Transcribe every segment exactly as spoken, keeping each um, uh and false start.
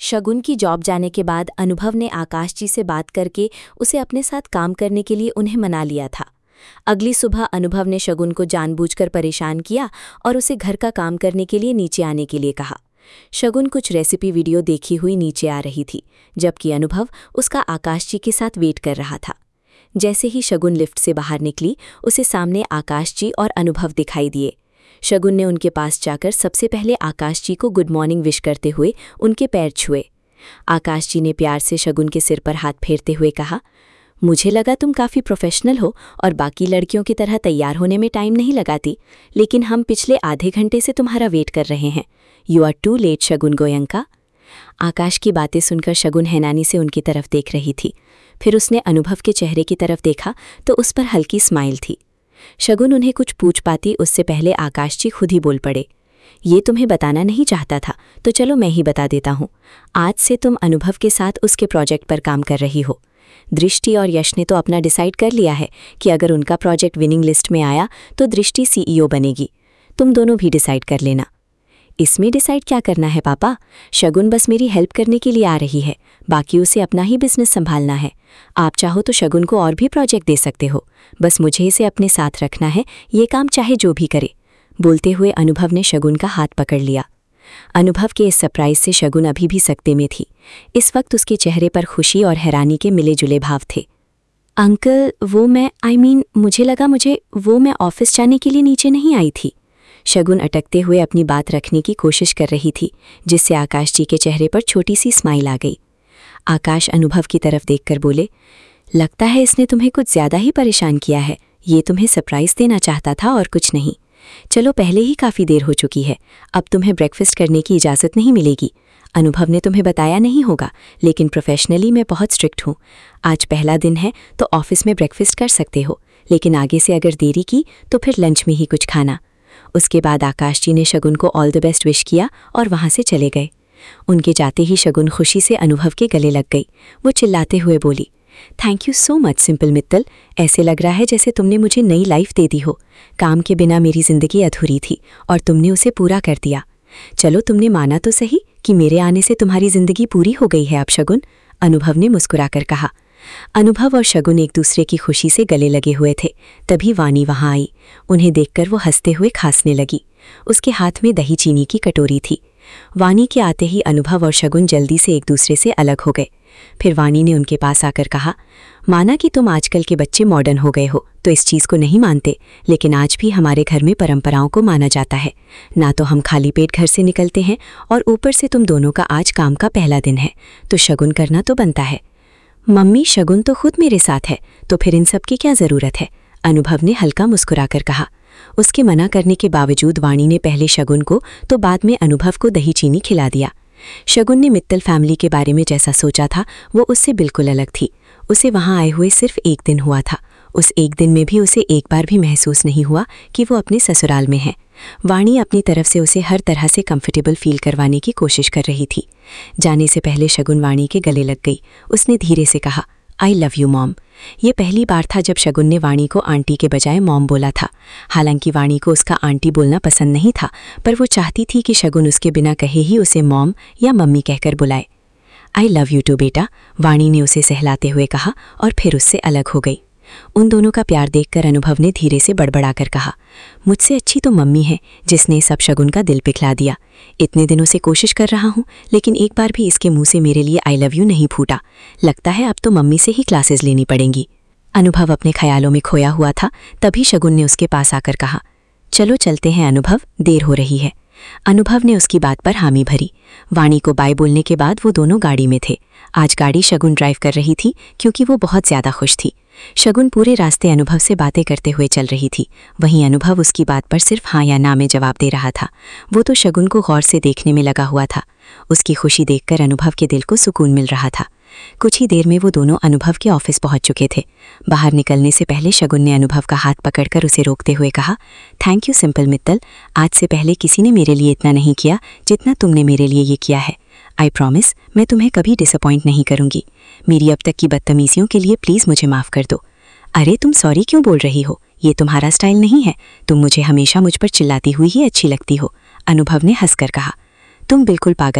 शगुन की जॉब जाने के बाद अनुभव ने आकाश जी से बात करके उसे अपने साथ काम करने के लिए उन्हें मना लिया था। अगली सुबह अनुभव ने शगुन को जानबूझकर परेशान किया और उसे घर का काम करने के लिए नीचे आने के लिए कहा। शगुन कुछ रेसिपी वीडियो देखी हुई नीचे आ रही थी, जबकि अनुभव उसका आकाश जी के साथ वेट कर रहा था। जैसे ही शगुन लिफ्ट से बाहर निकली, उसे सामने आकाश जी और अनुभव दिखाई दिए। शगुन ने उनके पास जाकर सबसे पहले आकाश जी को गुड मॉर्निंग विश करते हुए उनके पैर छुए। आकाश जी ने प्यार से शगुन के सिर पर हाथ फेरते हुए कहा, मुझे लगा तुम काफ़ी प्रोफेशनल हो और बाकी लड़कियों की तरह तैयार होने में टाइम नहीं लगाती, लेकिन हम पिछले आधे घंटे से तुम्हारा वेट कर रहे हैं। You are too late Shagun Goenka. Akash की बातें सुनकर शगुन हैरानी से उनकी तरफ देख रही थी। फिर उसने अनुभव के चेहरे की तरफ देखा तो उस पर हल्की स्माइल थी। शगुन उन्हें कुछ पूछ पाती उससे पहले आकाश जी खुद ही बोल पड़े, ये तुम्हें बताना नहीं चाहता था, तो चलो मैं ही बता देता हूँ। आज से तुम अनुभव के साथ उसके प्रोजेक्ट पर काम कर रही हो। दृष्टि और यश ने तो अपना डिसाइड कर लिया है कि अगर उनका प्रोजेक्ट विनिंग लिस्ट में आया तो दृष्टि सीईओ बनेगी। तुम दोनों भी डिसाइड कर लेना। इसमें डिसाइड क्या करना है पापा? शगुन बस मेरी हेल्प करने के लिए आ रही है, बाकी उसे अपना ही बिजनेस संभालना है। आप चाहो तो शगुन को और भी प्रोजेक्ट दे सकते हो, बस मुझे इसे अपने साथ रखना है, ये काम चाहे जो भी करे। बोलते हुए अनुभव ने शगुन का हाथ पकड़ लिया। अनुभव के इस सरप्राइज से शगुन अभी भी सकते में थी। इस वक्त उसके चेहरे पर खुशी और हैरानी के मिले जुले भाव थे। अंकल, वो मैं आई मीन मुझे लगा मुझे वो मैं ऑफिस जाने के लिए नीचे नहीं आई थी। शगुन अटकते हुए अपनी बात रखने की कोशिश कर रही थी, जिससे आकाश जी के चेहरे पर छोटी सी स्माइल आ गई। आकाश अनुभव की तरफ देखकर बोले, लगता है इसने तुम्हें कुछ ज्यादा ही परेशान किया है। ये तुम्हें सरप्राइज देना चाहता था और कुछ नहीं। चलो, पहले ही काफ़ी देर हो चुकी है, अब तुम्हें ब्रेकफास्ट करने की इजाज़त नहीं मिलेगी। अनुभव ने तुम्हें बताया नहीं होगा, लेकिन प्रोफेशनली मैं बहुत स्ट्रिक्ट हूँ। आज पहला दिन है तो ऑफिस में ब्रेकफास्ट कर सकते हो, लेकिन आगे से अगर देरी की तो फिर लंच में ही कुछ खाना। उसके बाद आकाश जी ने शगुन को ऑल द बेस्ट विश किया और वहाँ से चले गए। उनके जाते ही शगुन खुशी से अनुभव के गले लग गई। वो चिल्लाते हुए बोली, thank you so much Simple Mittal. ऐसे लग रहा है जैसे तुमने मुझे नई लाइफ दे दी हो। काम के बिना मेरी ज़िंदगी अधूरी थी और तुमने उसे पूरा कर दिया। चलो, तुमने माना तो सही कि मेरे आने से तुम्हारी ज़िंदगी पूरी हो गई है अब शगुन, अनुभव ने मुस्कुराकर कहा। अनुभव और शगुन एक दूसरे की खुशी से गले लगे हुए थे। तभी वानी वहाँ आई। उन्हें देखकर वो हंसते हुए खांसने लगी। उसके हाथ में दही चीनी की कटोरी थी। वानी के आते ही अनुभव और शगुन जल्दी से एक दूसरे से अलग हो गए। फिर वानी ने उनके पास आकर कहा, माना कि तुम आजकल के बच्चे मॉडर्न हो गए हो तो इस चीज़ को नहीं मानते, लेकिन आज भी हमारे घर में परंपराओं को माना जाता है। ना तो हम खाली पेट घर से निकलते हैं और ऊपर से तुम दोनों का आज काम का पहला दिन है, तो शगुन करना तो बनता है। मम्मी, शगुन तो खुद मेरे साथ है, तो फिर इन सब की क्या ज़रूरत है? अनुभव ने हल्का मुस्कुराकर कहा। उसके मना करने के बावजूद वाणी ने पहले शगुन को तो बाद में अनुभव को दही चीनी खिला दिया। शगुन ने मित्तल फैमिली के बारे में जैसा सोचा था वो उससे बिल्कुल अलग थी। उसे वहाँ आए हुए सिर्फ एक दिन हुआ था। उस एक दिन में भी उसे एक बार भी महसूस नहीं हुआ कि वो अपने ससुराल में है। वाणी अपनी तरफ से उसे हर तरह से कंफर्टेबल फील करवाने की कोशिश कर रही थी। जाने से पहले शगुन वाणी के गले लग गई। उसने धीरे से कहा, आई लव यू मॉम। ये पहली बार था जब शगुन ने वाणी को आंटी के बजाय मॉम बोला था। हालांकि वाणी को उसका आंटी बोलना पसंद नहीं था, पर वो चाहती थी कि शगुन उसके बिना कहे ही उसे मॉम या मम्मी कहकर बुलाए। आई लव यू टू बेटा, वाणी ने उसे सहलाते हुए कहा और फिर उससे अलग हो गई। उन दोनों का प्यार देखकर अनुभव ने धीरे से बड़बड़ाकर कहा, मुझसे अच्छी तो मम्मी है जिसने सब शगुन का दिल पिघला दिया। इतने दिनों से कोशिश कर रहा हूँ, लेकिन एक बार भी इसके मुंह से मेरे लिए आई लव यू नहीं फूटा। लगता है अब तो मम्मी से ही क्लासेस लेनी पड़ेंगी। अनुभव अपने ख्यालों में खोया हुआ था। तभी शगुन ने उसके पास आकर कहा, चलो चलते हैं अनुभव, देर हो रही है। अनुभव ने उसकी बात पर हामी भरी। वाणी को बाय बोलने के बाद वो दोनों गाड़ी में थे। आज गाड़ी शगुन ड्राइव कर रही थी क्योंकि वो बहुत ज़्यादा खुश थी। शगुन पूरे रास्ते अनुभव से बातें करते हुए चल रही थी। वहीं अनुभव उसकी बात पर सिर्फ हाँ या ना में जवाब दे रहा था। वो तो शगुन को गौर से देखने में लगा हुआ था। उसकी खुशी देखकर अनुभव के दिल को सुकून मिल रहा था। कुछ ही देर में वो दोनों अनुभव के ऑफिस पहुंच चुके थे। बाहर निकलने से पहले शगुन ने अनुभव का हाथ पकड़कर उसे रोकते हुए कहा, थैंक यू सिंपल मित्तल। आज से पहले किसी ने मेरे लिए इतना नहीं किया जितना तुमने मेरे लिए ये किया है। आई प्रॉमिस मैं तुम्हें कभी डिसअपॉइंट नहीं करूंगी। मेरी अब तक की बदतमीजियों के लिए प्लीज़ मुझे माफ़ कर दो। अरे तुम सॉरी क्यों बोल रही हो? ये तुम्हारा स्टाइल नहीं है। तुम मुझे हमेशा मुझ पर चिल्लाती हुई ही अच्छी लगती हो, अनुभव ने हंसकर कहा। तुम बिल्कुल पागल हो।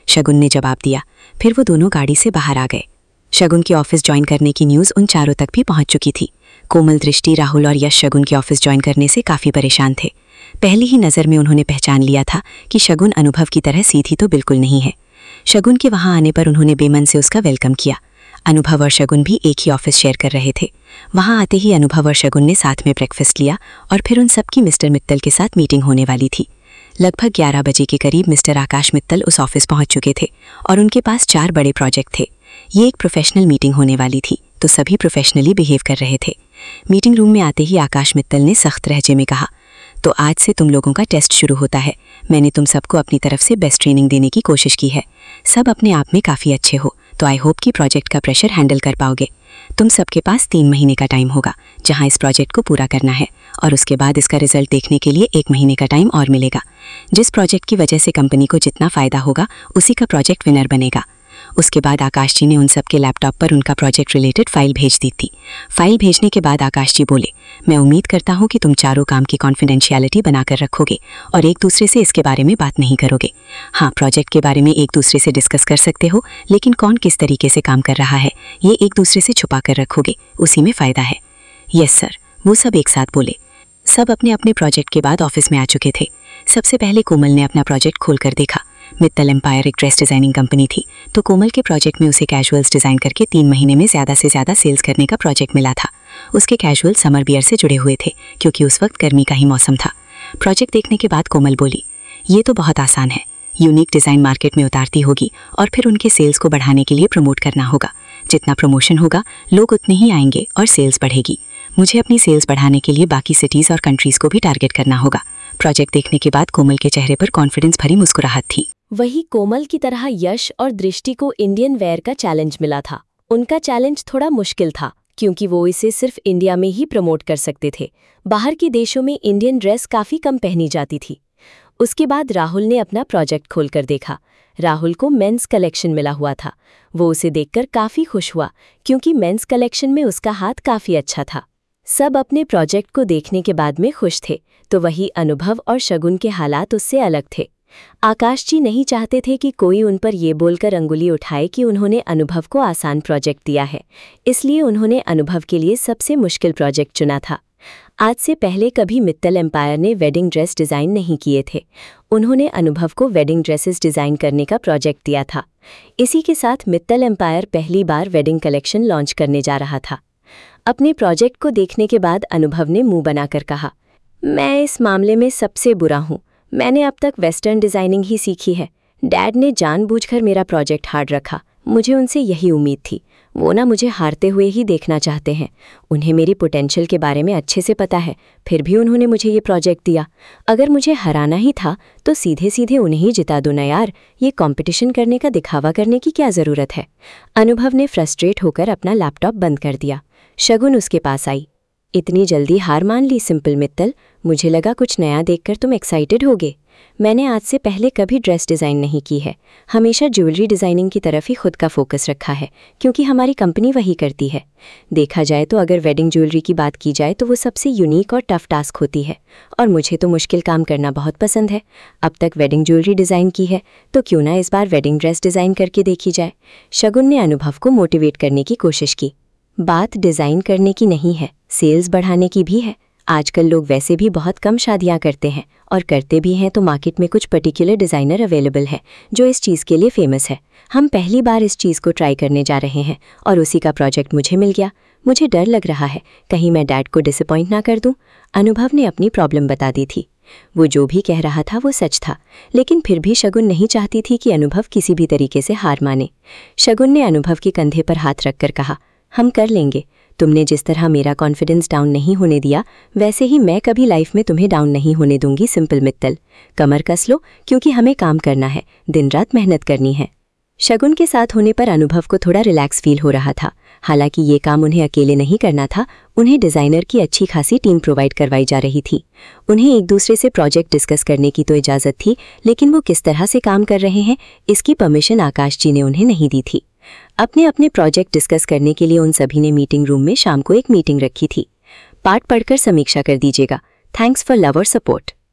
शगुन ने जवाब दिया। फिर वो दोनों गाड़ी से बाहर आ गए। शगुन की ऑफिस ज्वाइन करने की न्यूज़ उन चारों तक भी पहुंच चुकी थी। कोमल, दृष्टि, राहुल और यश शगुन की ऑफिस ज्वाइन करने से काफ़ी परेशान थे। पहली ही नज़र में उन्होंने पहचान लिया था कि शगुन अनुभव की तरह सीधी तो बिल्कुल नहीं है। शगुन के वहाँ आने पर उन्होंने बेमन से उसका वेलकम किया। अनुभव और शगुन भी एक ही ऑफिस शेयर कर रहे थे। वहाँ आते ही अनुभव और शगुन ने साथ में ब्रेकफास्ट लिया और फिर उन सबकी मिस्टर मित्तल के साथ मीटिंग होने वाली थी। लगभग ग्यारह बजे के करीब मिस्टर आकाश मित्तल उस ऑफिस पहुंच चुके थे और उनके पास चार बड़े प्रोजेक्ट थे। ये एक प्रोफेशनल मीटिंग होने वाली थी, तो सभी प्रोफेशनली बिहेव कर रहे थे। मीटिंग रूम में आते ही आकाश मित्तल ने सख्त लहजे में कहा, तो आज से तुम लोगों का टेस्ट शुरू होता है। मैंने तुम सबको अपनी तरफ से बेस्ट ट्रेनिंग देने की कोशिश की है। सब अपने आप में काफ़ी अच्छे हो, तो आई होप कि प्रोजेक्ट का प्रेशर हैंडल कर पाओगे। तुम सबके पास तीन महीने का टाइम होगा जहां इस प्रोजेक्ट को पूरा करना है, और उसके बाद इसका रिजल्ट देखने के लिए एक महीने का टाइम और मिलेगा। जिस प्रोजेक्ट की वजह से कंपनी को जितना फ़ायदा होगा उसी का प्रोजेक्ट विनर बनेगा। उसके बाद आकाश जी ने उन सब के लैपटॉप पर उनका प्रोजेक्ट रिलेटेड फाइल भेज दी थी। फाइल भेजने के बाद आकाश जी बोले, मैं उम्मीद करता हूँ कि तुम चारों काम की कॉन्फिडेंशियलिटी बनाकर रखोगे और एक दूसरे से इसके बारे में बात नहीं करोगे। हाँ, प्रोजेक्ट के बारे में एक दूसरे से डिस्कस कर सकते हो, लेकिन कौन किस तरीके से काम कर रहा है ये एक दूसरे से छुपा कर रखोगे, उसी में फ़ायदा है। यस सर, वो सब एक साथ बोले। सब अपने अपने प्रोजेक्ट के बाद ऑफिस में आ चुके थे। सबसे पहले कोमल ने अपना प्रोजेक्ट खोलकर देखा। मित्तल एम्पायर एक ड्रेस डिज़ाइनिंग कंपनी थी, तो कोमल के प्रोजेक्ट में उसे कैजुअल्स डिज़ाइन करके तीन महीने में ज़्यादा से ज़्यादा सेल्स करने का प्रोजेक्ट मिला था। उसके कैजुअल समर बियर से जुड़े हुए थे, क्योंकि उस वक्त गर्मी का ही मौसम था। प्रोजेक्ट देखने के बाद कोमल बोली, ये तो बहुत आसान है। यूनिक डिज़ाइन मार्केट में उतारती होगी और फिर उनके सेल्स को बढ़ाने के लिए प्रमोट करना होगा। जितना प्रमोशन होगा लोग उतने ही आएंगे और सेल्स बढ़ेगी। मुझे अपनी सेल्स बढ़ाने के लिए बाकी सिटीज़ और कंट्रीज़ को भी टारगेट करना होगा। प्रोजेक्ट देखने के बाद कोमल के चेहरे पर कॉन्फिडेंस भरी मुस्कुराहट थी। वही कोमल की तरह यश और दृष्टि को इंडियन वेयर का चैलेंज मिला था। उनका चैलेंज थोड़ा मुश्किल था, क्योंकि वो इसे सिर्फ इंडिया में ही प्रमोट कर सकते थे। बाहर के देशों में इंडियन ड्रेस काफ़ी कम पहनी जाती थी। उसके बाद राहुल ने अपना प्रोजेक्ट खोलकर देखा। राहुल को मेंस कलेक्शन मिला हुआ था। वो उसे देखकर काफ़ी खुश हुआ, क्योंकि मेंस कलेक्शन में उसका हाथ काफ़ी अच्छा था। सब अपने प्रोजेक्ट को देखने के बाद में खुश थे, तो वही अनुभव और शगुन के हालात उससे अलग थे। आकाश जी नहीं चाहते थे कि कोई उन पर ये बोलकर अंगुली उठाए कि उन्होंने अनुभव को आसान प्रोजेक्ट दिया है, इसलिए उन्होंने अनुभव के लिए सबसे मुश्किल प्रोजेक्ट चुना था। आज से पहले कभी मित्तल एम्पायर ने वेडिंग ड्रेस डिज़ाइन नहीं किए थे। उन्होंने अनुभव को वेडिंग ड्रेसेस डिज़ाइन करने का प्रोजेक्ट दिया था। इसी के साथ मित्तल एम्पायर पहली बार वेडिंग कलेक्शन लॉन्च करने जा रहा था। अपने प्रोजेक्ट को देखने के बाद अनुभव ने मुंह बनाकर कहा, मैं इस मामले में सबसे बुरा हूँ। मैंने अब तक वेस्टर्न डिज़ाइनिंग ही सीखी है। डैड ने जानबूझकर मेरा प्रोजेक्ट हार्ड रखा। मुझे उनसे यही उम्मीद थी। वो ना मुझे हारते हुए ही देखना चाहते हैं। उन्हें मेरी पोटेंशियल के बारे में अच्छे से पता है, फिर भी उन्होंने मुझे ये प्रोजेक्ट दिया। अगर मुझे हराना ही था तो सीधे सीधे उन्हें ही जिता दो ना यार। ये कंपटीशन करने का दिखावा करने की क्या ज़रूरत है। अनुभव ने फ्रस्ट्रेट होकर अपना लैपटॉप बंद कर दिया। शगुन उसके पास आई। इतनी जल्दी हार मान ली सिंपल मित्तल? मुझे लगा कुछ नया देखकर तुम एक्साइटेड होगे। मैंने आज से पहले कभी ड्रेस डिज़ाइन नहीं की है। हमेशा ज्वेलरी डिज़ाइनिंग की तरफ ही खुद का फोकस रखा है, क्योंकि हमारी कंपनी वही करती है। देखा जाए तो अगर वेडिंग ज्वेलरी की बात की जाए तो वो सबसे यूनिक और टफ टास्क होती है, और मुझे तो मुश्किल काम करना बहुत पसंद है। अब तक वेडिंग ज्वेलरी डिज़ाइन की है, तो क्यों ना इस बार वेडिंग ड्रेस डिज़ाइन करके देखी जाए। शगुन ने अनुभव को मोटिवेट करने की कोशिश की। बात डिज़ाइन करने की नहीं है, सेल्स बढ़ाने की भी है। आजकल लोग वैसे भी बहुत कम शादियां करते हैं, और करते भी हैं तो मार्केट में कुछ पर्टिकुलर डिज़ाइनर अवेलेबल है जो इस चीज़ के लिए फेमस है। हम पहली बार इस चीज़ को ट्राई करने जा रहे हैं, और उसी का प्रोजेक्ट मुझे मिल गया। मुझे डर लग रहा है कहीं मैं डैड को डिसअपॉइंट ना कर दूं। अनुभव ने अपनी प्रॉब्लम बता दी थी। वो जो भी कह रहा था वो सच था, लेकिन फिर भी शगुन नहीं चाहती थी कि अनुभव किसी भी तरीके से हार माने। शगुन ने अनुभव के कंधे पर हाथ रखकर कहा, हम कर लेंगे। तुमने जिस तरह मेरा कॉन्फिडेंस डाउन नहीं होने दिया, वैसे ही मैं कभी लाइफ में तुम्हें डाउन नहीं होने दूंगी सिंपल मित्तल। कमर कस लो, क्योंकि हमें काम करना है, दिन रात मेहनत करनी है। शगुन के साथ होने पर अनुभव को थोड़ा रिलैक्स फील हो रहा था। हालांकि ये काम उन्हें अकेले नहीं करना था, उन्हें डिज़ाइनर की अच्छी खासी टीम प्रोवाइड करवाई जा रही थी। उन्हें एक दूसरे से प्रोजेक्ट डिस्कस करने की तो इजाज़त थी, लेकिन वो किस तरह से काम कर रहे हैं इसकी परमिशन आकाश जी ने उन्हें नहीं दी थी। अपने अपने प्रोजेक्ट डिस्कस करने के लिए उन सभी ने मीटिंग रूम में शाम को एक मीटिंग रखी थी। पाठ पढ़कर समीक्षा कर दीजिएगा। थैंक्स फॉर लव और सपोर्ट।